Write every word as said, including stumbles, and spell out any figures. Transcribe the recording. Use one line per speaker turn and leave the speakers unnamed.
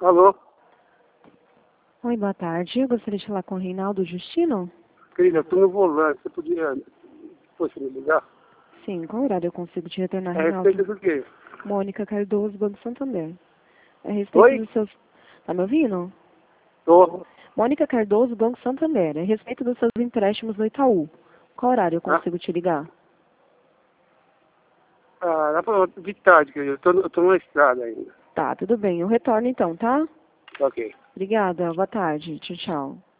Alô?
Oi, boa tarde. Eu gostaria de falar com o Reinaldo Justino.
Querida, eu tô no volante. Você podia depois me ligar?
Sim, qual horário eu consigo te retornar,
É a respeito
Reinaldo?
do quê?
Mônica Cardoso, Banco Santander. É a respeito
Oi?
dos seus... Tá me ouvindo?
Tô.
Mônica Cardoso, Banco Santander. É a respeito dos seus empréstimos no Itaú. Qual horário eu
Ah,
consigo te ligar?
ah dá pra de tarde, querida. Eu tô, eu tô na estrada ainda.
Tá, tudo bem. Eu retorno então, tá?
Ok.
Obrigada. Boa tarde. Tchau, tchau.